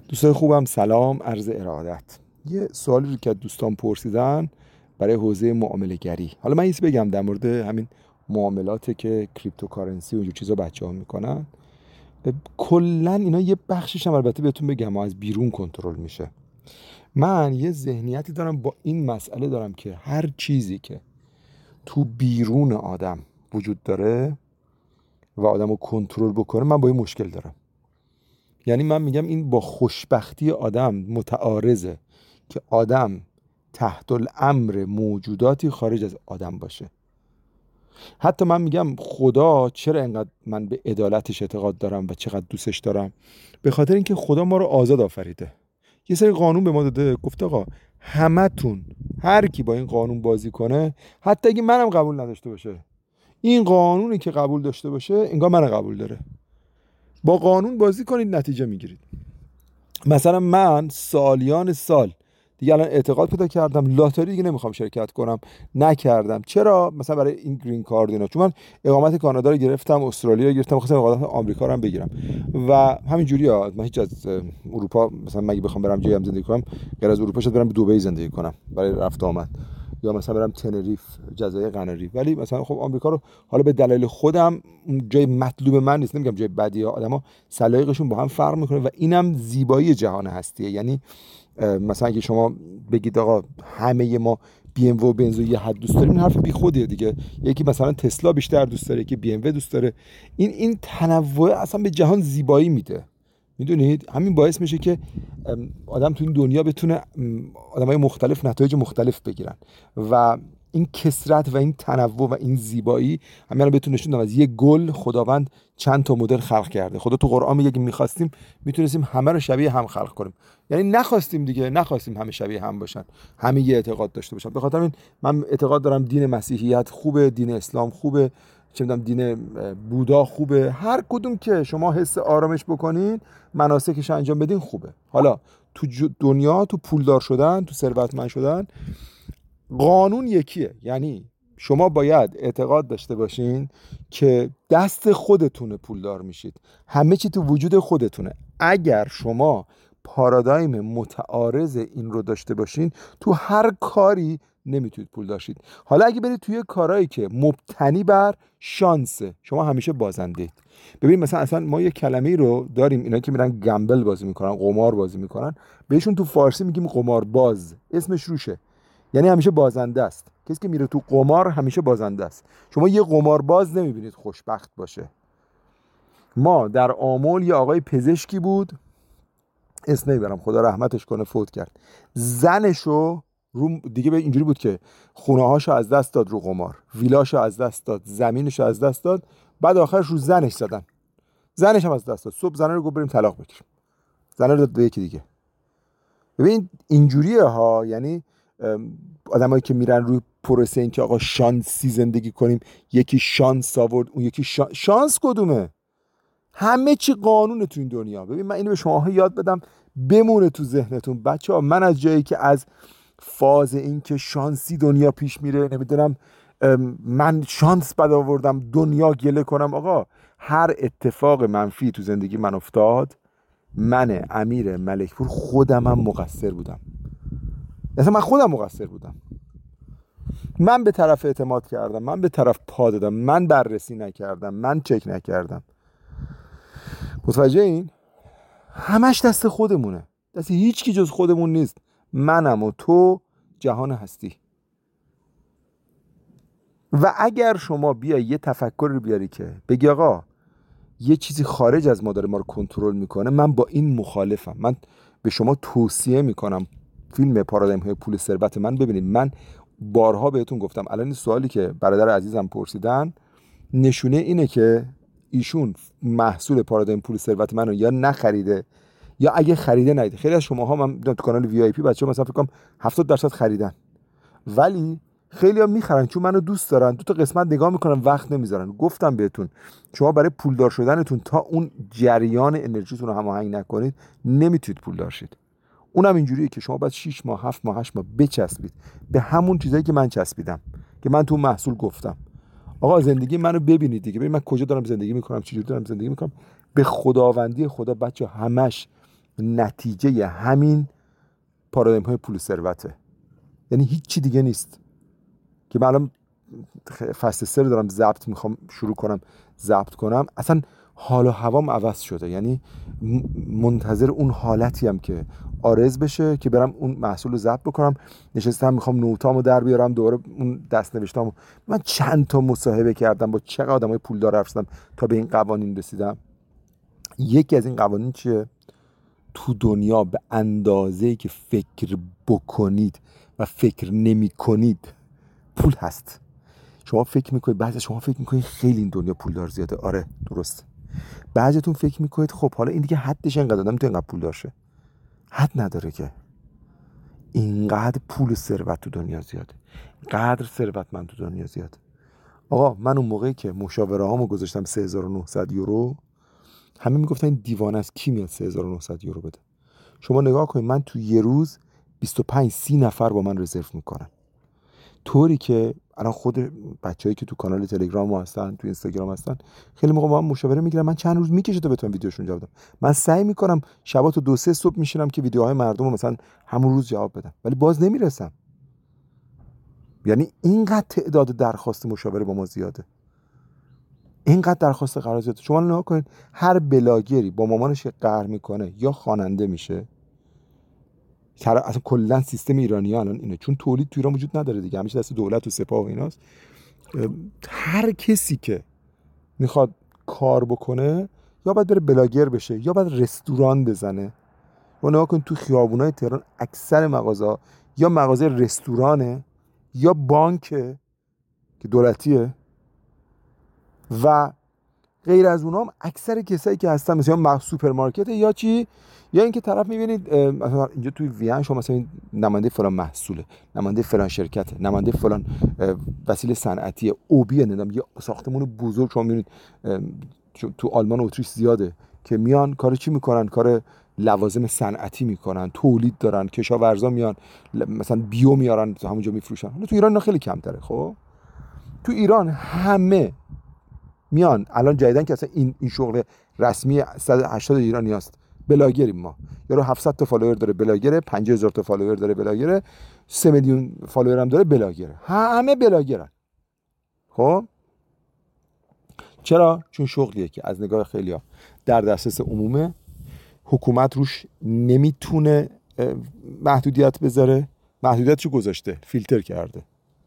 دوستان خوبم، سلام، عرض ارادت. یه سوالی رو که دوستان پرسیدن برای حوزه معامله گری. حالا من یه بگم در مورد همین معاملاتی که کریپتوکارنسی و اینجور چیزا بچه‌ها میکنن. کلا اینا یه بخشش هم البته بهتون بگم از بیرون کنترل میشه. من یه ذهنیتی دارم با این مسئله دارم که هر چیزی که تو بیرون آدم وجود داره و آدمو کنترل بکنه، من با این مشکل دارم. یعنی من میگم این با خوشبختی آدم متعارضه که آدم تحت الامر موجوداتی خارج از آدم باشه. حتی من میگم خدا چرا انقدر من به عدالتش اعتقاد دارم و چقدر دوستش دارم، به خاطر اینکه خدا ما رو آزاد آفریده. یه سری قانون به ما داده، گفته آقا همتون هر کی با این قانون بازی کنه، حتی اگه منم قبول نداشته باشه، این قانونی که قبول داشته باشه انگار من قبول داره. با قانون بازی کنید، نتیجه میگیرید. مثلا من سالیان سال دیگه الان اعتقاد پیدا کردم لاتاری دیگه نمیخوام شرکت کنم. نکردم. چرا؟ مثلا برای این گرین کارت اینا، چون من اقامت کانادا رو گرفتم، استرالیا رو گرفتم، خواستم اقامت آمریکا رو هم بگیرم و همین جوریه. من هیچ از اروپا مثلا مگه بخوام برم جایی هم زندگی کنم غیر از اروپا، شاید برم دبی زندگی کنم برای رفت آمد، یا مثلا برم تنریف، جزایر قناری. ولی مثلا خب آمریکا رو حالا به دلایل خودم جای مطلوب من نیست، نمیگم جای بدی ها، آدما سلایقشون با هم فرق میکنه و اینم زیبایی جهان هستیه. یعنی مثلا اگه شما بگید آقا همه ما بی ام و بنز یه حد دوست داریم، این حرف بی خودیه دیگه. یکی مثلا تسلا بیشتر دوست داره، یکی بی ام دوست داره. این تنوع اصلا به جهان زیبایی میده. میدونید همین باعث میشه که آدم تو این دنیا بتونه آدمای مختلف نتایج مختلف بگیرن و این کثرت و این تنوع و این زیبایی همین بهتون نشون دادم. از یه گل خداوند چند تا مدل خلق کرده. خدا تو قرآن میگه می‌خواستیم میتونستیم همه رو شبیه هم خلق کنیم، یعنی نخواستیم دیگه، نخواستیم همه شبیه هم باشن، همه یه اعتقاد داشته باشن. به خاطر این من اعتقاد دارم دین مسیحیت خوبه، دین اسلام خوبه، چه میدونم دین بودا خوبه. هر کدوم که شما حس آرامش بکنین، مناسکش انجام بدین خوبه. حالا تو دنیا، تو پولدار شدن، تو ثروتمند شدن، قانون یکیه. یعنی شما باید اعتقاد داشته باشین که دست خودتونه پولدار میشید، همه چی تو وجود خودتونه. اگر شما پارادایم متعارض این رو داشته باشین، تو هر کاری نمیتونید پول داشتید. حالا اگه برید توی کارهایی که مبتنی بر شانسه، شما همیشه بازنده اید. ببین مثلا اصلا ما یه کلمه‌ای رو داریم، اینا که میرن گمبل بازی میکنن، قمار بازی میکنن، بهشون تو فارسی میگیم قمارباز. اسمش روشه، یعنی همیشه بازنده است. کسی که میره تو قمار همیشه بازنده است. شما یه قمارباز نمیبینید خوشبخت باشه. ما در آمل یه آقای پزشکی بود، اسم نمیبرم خدا رحمتش کنه، فوت کرد. زنشو رو دیگه به اینجوری بود که خونه‌هاشو از دست داد رو قمار، ویلاشو از دست داد، زمینشو از دست داد، بعد آخرش رو زنش زدن. زنش هم از دست داد. صبح زنه رو گفت بریم طلاق بگیریم، زنه رو داد به یکی دیگه. ببین اینجوریه ها. یعنی آدمایی که میرن روی پروسه این که آقا شانسی زندگی کنیم، یکی شانس آورد، اون یکی شانس کدومه؟ همه چی قانونه تو این دنیا. ببین من اینو به شماها یاد بدم بمونه تو ذهنتون بچه‌ها. من از جایی که از فاز این که شانسی دنیا پیش میره، نمیدونم من شانس بد آوردم دنیا گله کنم، آقا هر اتفاق منفی تو زندگی من افتاد، من امیر ملکپور خودم هم مقصر بودم. مثلا من خودم مقصر بودم. من به طرف اعتماد کردم، من به طرف پا دادم، من بررسی نکردم، من چک نکردم. متوجه این؟ همش دست خودمونه، دست هیچ کی جز خودمون نیست. منم و تو جهان هستی. و اگر شما بیای یه تفکر رو بیاری که بگی آقا یه چیزی خارج از ما داره ما رو کنترل میکنه، من با این مخالفم. من به شما توصیه میکنم فیلم پارادایم های پول ثروت من ببینید. من بارها بهتون گفتم، الان این سوالی که برادر عزیزم پرسیدن نشونه اینه که ایشون محصول پارادایم پول ثروت منو یا نخریده یا اگه خریده ندیده. خیلی از شماها من تو کانال وی آی پی بچه‌ها مثلا فکر کنم 70% خریدن، ولی خیلی‌ها میخرن چون منو دوست دارن، دو تا قسمت نگاه میکنن وقت نمیذارن. گفتم بهتون شما برای پولدار شدنتون تا اون جریان انرژیتون رو هماهنگ نکنید نمیتونید پولدار شید. اونم اینجوریه که شما باید 6 ماه 7 ماه 8 ماه بچسبید به همون چیزایی که من چسبیدم، که من تو محصول گفتم آقا زندگی منو ببینید دیگه، ببین من کجا دارم زندگی میکنم، چجوری دارم زندگی میکنم. به خداوندی خدا بچه همش نتیجه همین پارادایم های پول و ثروته. یعنی هیچی دیگه نیست که من الان فصل 3 رو دارم میخوام شروع کنم ضبط کنم، اصلا حال و هوام عوض شده. یعنی منتظر اون حالتی هم که آرز بشه که برم اون محصول رو ضبط بکنم. نشستم میخوام نوتامو در بیارم، دوباره اون دست نوشتامو. من چند تا مصاحبه کردم با چقدر آدمای پولدار حرف زدم تا به این قوانین رسیدم. یکی از این قوانین چیه؟ تو دنیا به اندازه‌ای که فکر بکنید و فکر نمی کنید پول هست. شما فکر میکنید، بعضی شما فکر میکنید خیلی این دنیا پولدار زیاده. آره درست. بعضیتون فکر میکنید خب حالا این دیگه حدش اینقدر، آدم تو اینقدر پول داره. حد نداره که اینقدر پول و ثروت تو دنیا زیاده، قدر ثروتمند تو دنیا زیاده. آقا من اون موقعی که مشاوره هامو گذاشتم 3900 یورو، همه میگفتن این دیوانه است، کی میاد 3900 یورو بده؟ شما نگاه کنید، من تو یه روز 25-30 نفر با من رزرو میکنن، طوری که الان خود بچه‌ای که تو کانال تلگرام ما هستن، تو اینستاگرام هستن، خیلی موقع با من مشاوره میگیرن. من چند روز میکشه تا بتونم ویدیوشون جواب بدم. من سعی میکنم شبا تو 2-3 صبح میشینم که ویدیوهای مردم رو مثلا همون روز جواب بدم، ولی باز نمیرسم. یعنی اینقدر تعداد درخواست مشاوره با ما زیاده، اینقدر درخواست قرار زیاده. شما نگاه کنید، هر بلاگری با مامانش قهر میکنه یا خواننده میشه. اصلا کلا سیستم ایرانی الان اینه، چون تولید تو ایران وجود نداره دیگه، همیشه دست دولت و سپاه و ایناست. هر کسی که میخواد کار بکنه یا باید بره بلاگر بشه یا باید رستوران بزنه. و نگاه کن تو خیابونای تهران اکثر مغازه یا مغازه رستورانه یا بانک که دولتیه و غیر از اونام اکثر کسایی که هستن مثلا سوپرمارکت یا چی، یا اینکه طرف میبینید مثلا اینجا توی وین شما مثلا نماینده فلان محصوله، نماینده فلان شرکته، نماینده فلان وسیله صنعتی اوبی، نمیدونم یه ساختمون بزرگ شما میبینید تو آلمان و اتریش زیاده که میان کار چی میکنن؟ کار لوازم صنعتی میکنن، تولید دارن، کشاورزا میان مثلا بیو میارن همونجا میفروشن. حالا تو ایران اینا خیلی کمتره. خب تو ایران همه میان الان جدیدن که اصلا این شغل رسمی 180 ایرانی هست، بلاگریم ما. یارو 700 تا فالوور داره بلاگره، 50000 تا فالوور داره بلاگره، 3 میلیون فالوور هم داره بلاگره، همه بلاگرن. خب چرا؟ چون شغلیه که از نگاه خیلیا در دسترس عمومه، حکومت روش نمیتونه محدودیت بذاره. محدودیتشو گذاشته، فیلتر کرده.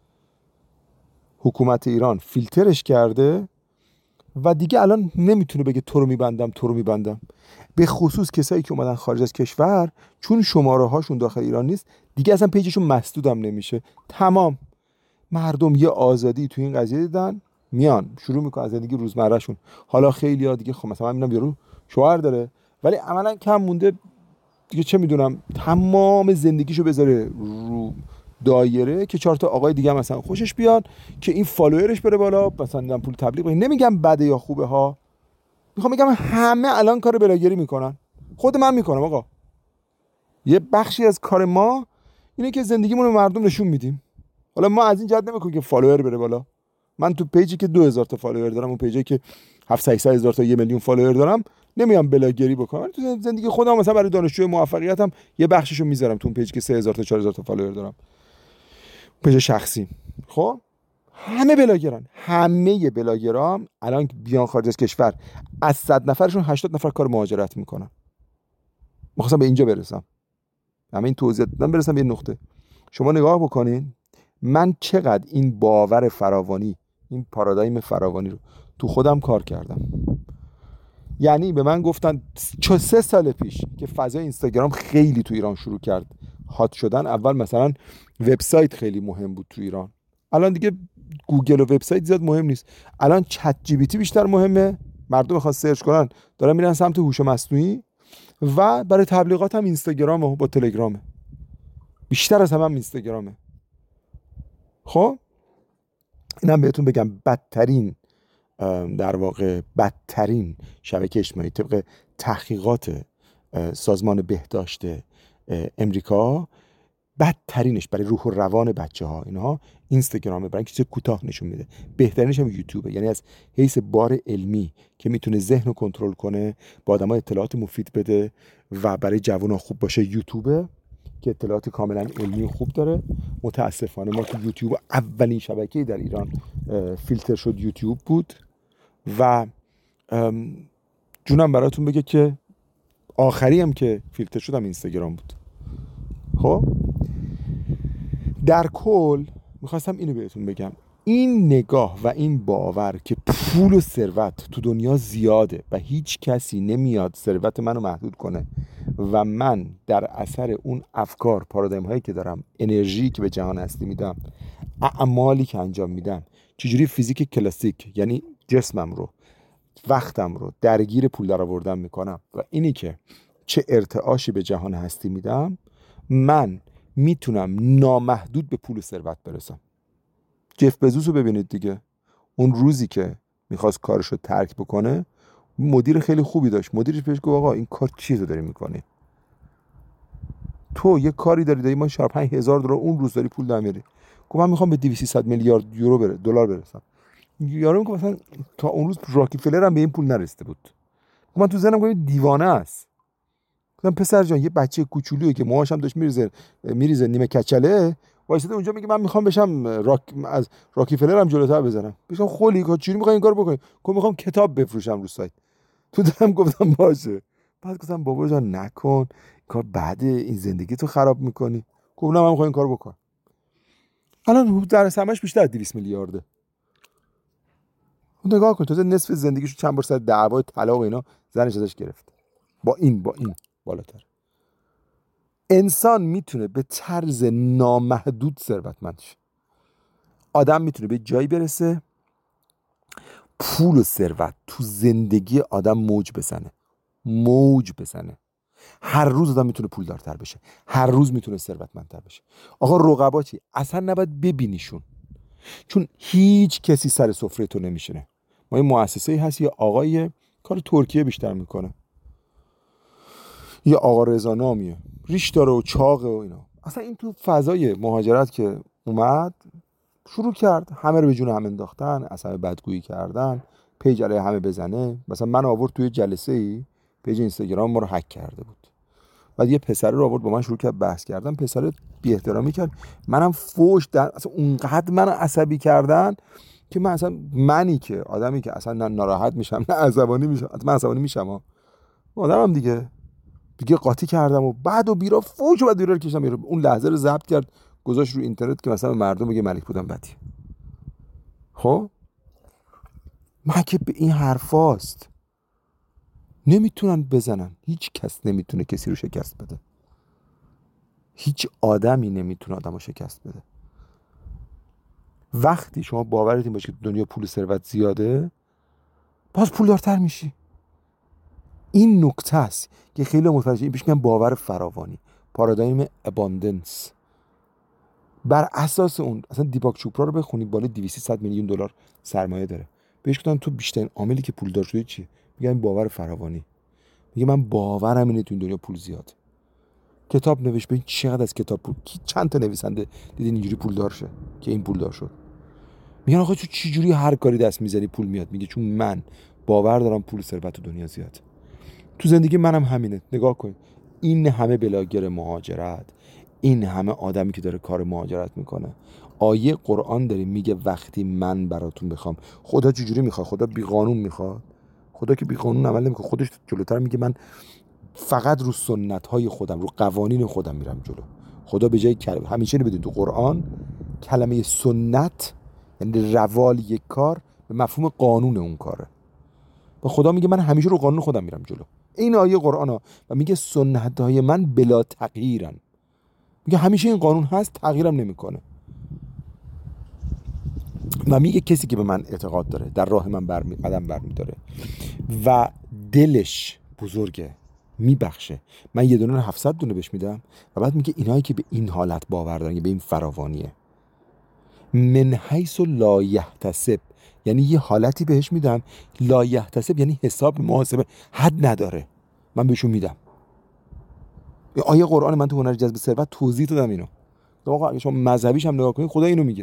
حکومت ایران فیلترش کرده و دیگه الان نمیتونه بگه تو رو میبندم. به خصوص کسایی که اومدن خارج از کشور، چون شماره هاشون داخل ایران نیست دیگه، اصلا پیجشون مسدودم نمیشه. تمام مردم یه آزادی تو این قضیه دیدن، میان شروع میکنن از زندگی روزمرهشون. حالا خیلی ها دیگه خب مثلا من میبینم یارو شوهر داره ولی عملا کم مونده دیگه، چه میدونم، تمام زندگیشو بذاره رو دایره که 4 تا آقای دیگه مثلا خوشش بیاد که این فالوورش بره بالا، مثلا پول تبلیغ بگیره. نمیگم بده یا خوبه ها، میخوام بگم همه الان کار بلاگری میکنن. خود من میکنم. آقا یه بخشی از کار ما اینه که زندگیمون رو مردم نشون میدیم. حالا ما از این جهت نمیکنیم که فالوور بره بالا. من تو پیجی که 2000 تا فالوور دارم، اون پیجی که 700-800 تا 1 میلیون فالوور دارم، نمیام بلاگری بکنم. تو زندگی خودم مثلا برای دانشجوی موفقیتم یه بخششو میذارم تو اون پیجی که 3000 تا 4000 تا فالوور دارم، پیج شخصی. خب همه بلاگران، همه بلاگرام الان بیان خارج از کشور، از 100 نفرشون 80 نفر کار مهاجرت میکنن. می‌خواستم به اینجا برسم، همه این توضیح دادم برسم به این نقطه. شما نگاه بکنین من چقدر این باور فراوانی، این پارادایم فراوانی رو تو خودم کار کردم. یعنی به من گفتن 3 سال پیش که فضای اینستاگرام خیلی تو ایران شروع کرد هات شدن. اول مثلا وبسایت خیلی مهم بود تو ایران، الان دیگه گوگل و وبسایت زیاد مهم نیست. الان چت جی پی تی بیشتر مهمه، مردم میخوان سرچ کنن دارن میرن سمت هوش مصنوعی، و برای تبلیغات هم اینستاگرام و با تلگرامه، بیشتر از همه هم اینستاگرامه. خب اینم بهتون بگم بدترین، در واقع بدترین شبکه اجتماعی طبق تحقیقات سازمان بهداشت امریکا بدترینش برای روح و روان بچه‌ها اینها اینستاگرامه، برای اینکه چیز کوتاه نشون میده. بهترینش هم یوتیوبه، یعنی از حیث بار علمی که میتونه ذهن رو کنترل کنه، با آدم‌ها اطلاعات مفید بده و برای جوان‌ها خوب باشه یوتیوبه که اطلاعات کاملا علمی خوب داره. متاسفانه ما تو یوتیوب اولین شبکه‌ای در ایران فیلتر شد یوتیوب بود و جونم براتون بگه که آخری هم که فیلتر شدم اینستاگرام بود. خب در کل میخواستم اینو بهتون بگم، این نگاه و این باور که پول و ثروت تو دنیا زیاده و هیچ کسی نمیاد ثروت منو محدود کنه و من در اثر اون افکار، پارادایم هایی که دارم، انرژی که به جهان هستی میدم، اعمالی که انجام میدم، چجوری فیزیک کلاسیک یعنی جسمم رو، وقتم رو درگیر پول در آوردن میکنم و اینی که چه ارتعاشی به جهان هستی میدم، من میتونم نامحدود به پول و ثروت برسم. جف بزوس رو ببینید دیگه، اون روزی که میخواست کارشو ترک بکنه مدیر خیلی خوبی داشت، مدیرش بهش گفت آقا این کار چیه داری میکنی؟ تو یه کاری داری ما $5000 اون روز داری پول در میاری. گفت من میخوام به 200 میلیارد یورو دلار برسم. یارو میگه مثلا تا اون روز راکفلر هم به این پول نرسیده بود. گفت من تو ذهنم گفتم دیوانه است. گفتم پسر جان یه بچه کوچولویی که موهاش هم داشت میریزه نیمه کچله، وایساده اونجا میگه من میخوام بشم از راکفلر هم جلوتر بزنم. بهش گفتم خلی چجوری میخوای این کارو بکنی؟ گفت میخوام کتاب بفروشم رو سایت. تو دلم گفتم باشه. بعد گفتم بابا جان نکن، این کار بعد این زندگی تو خراب میکنی. گفت نه من میخوام این کارو بکنم. الان در سمش بیشتر از 200 میلیارده. نگاه کن تو نصف زندگیشو چند بار سر دعوا طلاق اینا زنش ازش گرفت. با این بالاتر. انسان میتونه به طرز نامحدود ثروتمند شه. آدم میتونه به جایی برسه پول و ثروت تو زندگی آدم موج بزنه. هر روز آدم میتونه پولدارتر بشه، هر روز میتونه ثروتمندتر بشه. آقا رقبا چی؟ اصلا نباید ببینیشون، چون هیچ کسی سر سفره تو نمیشینه. ما یه مؤسسه‌ای هست، یه آقای کار ترکیه بیشتر میکنه، یه آقا رضا نامیه، ریش داره و چاقه و اینا. اصلا این تو فضای مهاجرت که اومد شروع کرد همه رو به جون هم انداختن، اصلا بدگویی کردن، پیج علیه همه بزنه. مثلا من آورد توی جلسه‌ای پیج اینستاگرام ما رو هک کرده بود، بعد یه پسر رو آورد با من شروع کرد بحث کردن، پسر بی احترامی کرد، منم فوش در اصلا اونقدر منو عصبی کردن که من اصلا منی که آدمی که اصلا نه ناراحت میشم نه عصبانی میشم، من عصبانی میشم آدمم دیگه قاطی کردم و بعد و بیرا فوش و بعد بیرا رو کشیدم. اون لحظه رو ضبط کرد گذاشت رو اینترنت که مثلا مردم بگه ملک بودم بدی. خب من که به این حرفاست نمیتونن بزنن، هیچ کس نمیتونه کسی رو شکست بده، هیچ آدمی نمیتونه آدم رو شکست بده. وقتی شما باورت این باشه که دنیا پول و ثروت زیاده باز پولدارتر میشی. این نکته است که خیلی متوجه این میگن باور فراوانی، پارادایم اباندنس. بر اساس اون اصلا دیپاک چوپرا رو بخونید، بالای 200 میلیون دلار سرمایه داره. بهش گفتن تو بیشترین عاملی که پولدار شدی چیه؟ میگه این باور فراوانی. میگه من باورم اینه تو این دنیا پول زیاده. کتاب نوشت، ببین چقدر از کتاب پول، چند تا نویسنده دیدین اینجوری پولدار شه که این پولدار شد. میگن آقا تو چه جوری هر کاری دست میزنی پول میاد؟ میگه چون من باور دارم پول و ثروت تو دنیا زیاده. تو زندگی منم همینه. نگاه کن این همه بلاگر مهاجرت، این همه آدمی که داره کار مهاجرت میکنه، آیه قرآن داره میگه وقتی من براتون بخوام. خدا چجوری میخواد؟ خدا بی قانون میخواد؟ خدا که بی قانون عمل نمیکنه. خودش جلوتر میگه من فقط رو سنت های خودم، رو قوانین خودم میرم جلو. خدا به جای همیشه بدون تو قرآن کلمه سنت یعنی روال یک کار به مفهوم قانون اون کاره. و خدا میگه من همیشه رو قانون خودم میرم جلو. این آیه قرآن ها و میگه سنت های من بلا تغییرن. میگه همیشه این قانون هست، تغییرم نمیکنه. و میگه کسی که به من اعتقاد داره در راه من قدم برمیداره و دلش بزرگه میبخشه، من 1 دونه رو 700 دونه بهش میدم. و بعد میگه اینایی که به این حالت باور دارن، به این فراوانیه، من حیث لا یحتسب، یعنی یه حالتی بهش میدم لا یحتسب یعنی حساب محاسبه حد نداره، من بهشون میدم. آیه قرآن من تو هنر جذب ثروت توضیح دادم اینو. آقا اگه شما مذهبیش هم نگاه کنید خدا اینو میگه.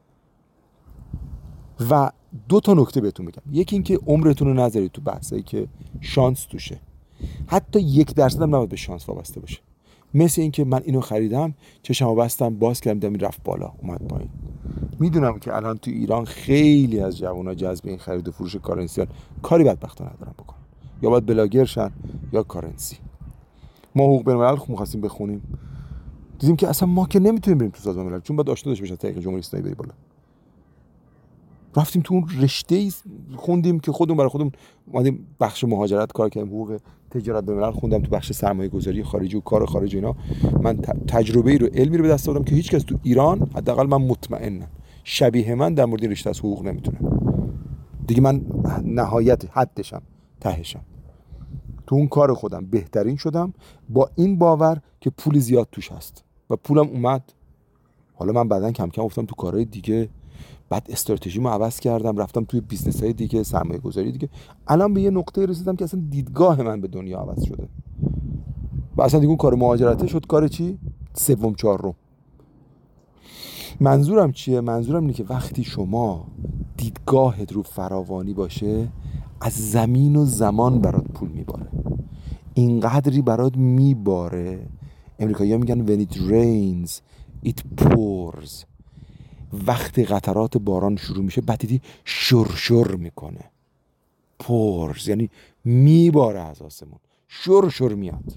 و 2 تا نکته بهتون بگم. یکی این که عمرتون رو نذارید تو بحثایی که شانس توشه. حتی 1% هم نباید به شانس وابسته باشه. مثل این که من اینو خریدم، چشمو بستم، باز کردم، دیدم این رفت بالا اومد پایین. میدونم که الان تو ایران خیلی از جوونا جذب این خرید و فروش کارنسیان کاری بدبختانه ندارن بکنن. یا باید بلاگرشن یا کارنسی. ما حقوق بین‌الملل می‌خواستیم بخونیم، دیدیم که اصلا ما که نمیتونیم بریم تو سازمان ملل، چون باید آشنا داشته باشیم طریق جمهوری اسلامی بری بالا. رفتیم تو اون رشته‌ای خوندیم که خودمون برای خودمون اومدیم بخش مهاجرت کار کردیم، حقوق تجارت بین‌الملل خوندم، تو بخش سرمایه‌گذاری خارجی و کار خارجی اینا من تجربه‌ای رو علمی رو به دست آوردم که هیچ کس تو ایران، حداقل من مطمئنم، شبیه من در مورد رشته از حقوق نمیتونه. دیگه من نهایت حدشم، تهشم. تو اون کار خودم بهترین شدم با این باور که پول زیاد توش هست و پولم اومد. حالا من بعدن کم کم افتادم تو کارهای دیگه، بعد استراتژیمو عوض کردم، رفتم توی بیزنس‌های دیگه، سرمایه‌گذاری دیگه. الان به یه نقطه رسیدم که اصلا دیدگاه من به دنیا عوض شده و اصلا دیگه اون کار مهاجرته شد کار چی؟ سوم چهارم. منظورم چیه؟ منظورم اینه که وقتی شما دیدگاهت رو فراوانی باشه، از زمین و زمان برات پول میباره، اینقدری برات میباره. امریکایی‌ها میگن when it rains it pours. وقتی قطرات باران شروع میشه بعد دیدی شرشر میکنه. پورز یعنی میباره از آسمون، شرشر میاد.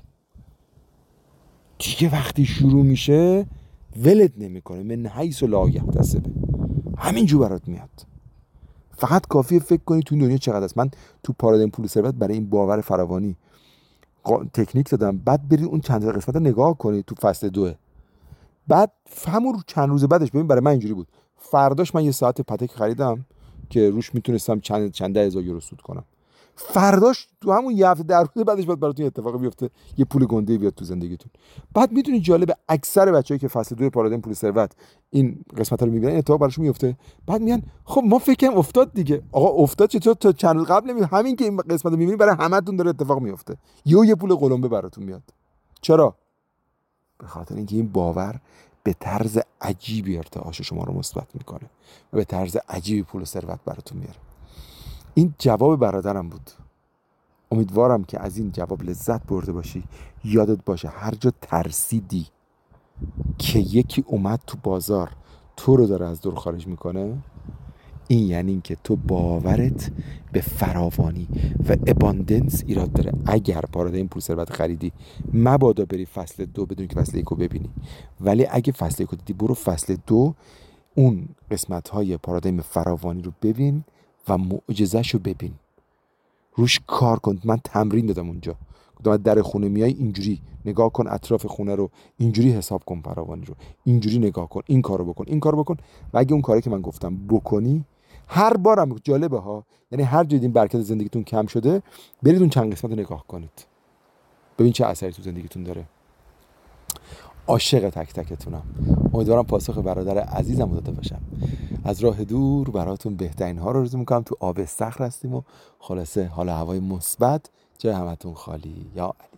دیگه وقتی شروع میشه ولت نمیکنه، من حیث لا یحتسب، همینجور برات میاد. فقط کافیه فکر کنی تو این دنیا چقدر است. من تو پارادایم پول ثروت برای این باور فراوانی تکنیک دادم، بعد برید اون چند قسمت رو نگاه کنید تو فصل 2. بعد همون چند روز بعدش ببین برای من اینجوری بود. فرداش من یه ساعت پتک خریدم که روش میتونستم چند ده هزار یورو سود کنم. فرداش تو همون یه هفته در روز بعدش باید براتون اتفاقی بیفته، یه پول گنده بیاد تو زندگیتون. بعد میدونید جالب، اکثر بچه‌ای که فصل 2 پارادایم پول ثروت این قسمت رو میبینن اتفاق براشون میفته. بعد میگن خب ما فکر کنیم افتاد دیگه. آقا افتاد چطور؟ تا چند روز قبل همین که این قسمت رو میبینید برای همتون داره اتفاق میفته. یه پول قلمبه براتون میاد. چرا؟ به خاطر اینکه این باور به طرز عجیبی ارتعاش شما رو مثبت میکنه و به طرز عجیبی پول و ثروت براتون میاره. این جواب برادرم بود. امیدوارم که از این جواب لذت برده باشی. یادت باشه هر جا ترسیدی که یکی اومد تو بازار تو رو داره از دور خارج میکنه، این یعنی این که تو باورت به فراوانی و اباندنس ایراد داره. اگر پارادایم پول ثروت خریدی مبادا بری فصل 2 بدون که فصل 1 رو ببینی، ولی اگه فصل 1 رو دیدی برو فصل 2 اون قسمت‌های پارادایم فراوانی رو ببین و معجزه‌ش رو ببین، روش کار کن. من تمرین دادم اونجا، گفتم در خونه میای اینجوری نگاه کن، اطراف خونه رو اینجوری حساب کن، فراوانی رو اینجوری نگاه کن، این کارو بکن، این کارو بکن. و اگه اون کاری که من گفتم بکنی، هر بارم جالبه ها، یعنی هر جایی این برکت زندگیتون کم شده برید اون چند قسمت رو نگاه کنید، ببین چه اثری تو زندگیتون داره. عاشق تک تکتونم. امیدوارم پاسخ برادر عزیزم داده باشم. از راه دور براتون بهترین ها رو آرزو میکنم. تو آب استخر هستیم و خلاصه حال هوای مثبت، جای همتون خالی. یا علی.